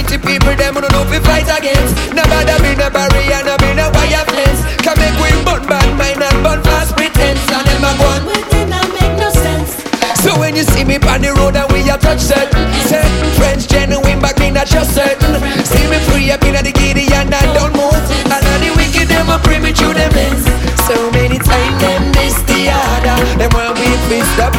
dirty people, them who don't know fi fight against. Nobody be no barrier, no be no wire fence. Can make we burn bad mind and burn fast pretense. And them a gun Within that make no sense. so when you see me on the road and we a touch certain French genuine back me not just certain. See me free up in the Gideon and don't move. And all the wicked them a pray me through them lens. So many times them miss the order. Them want we twist up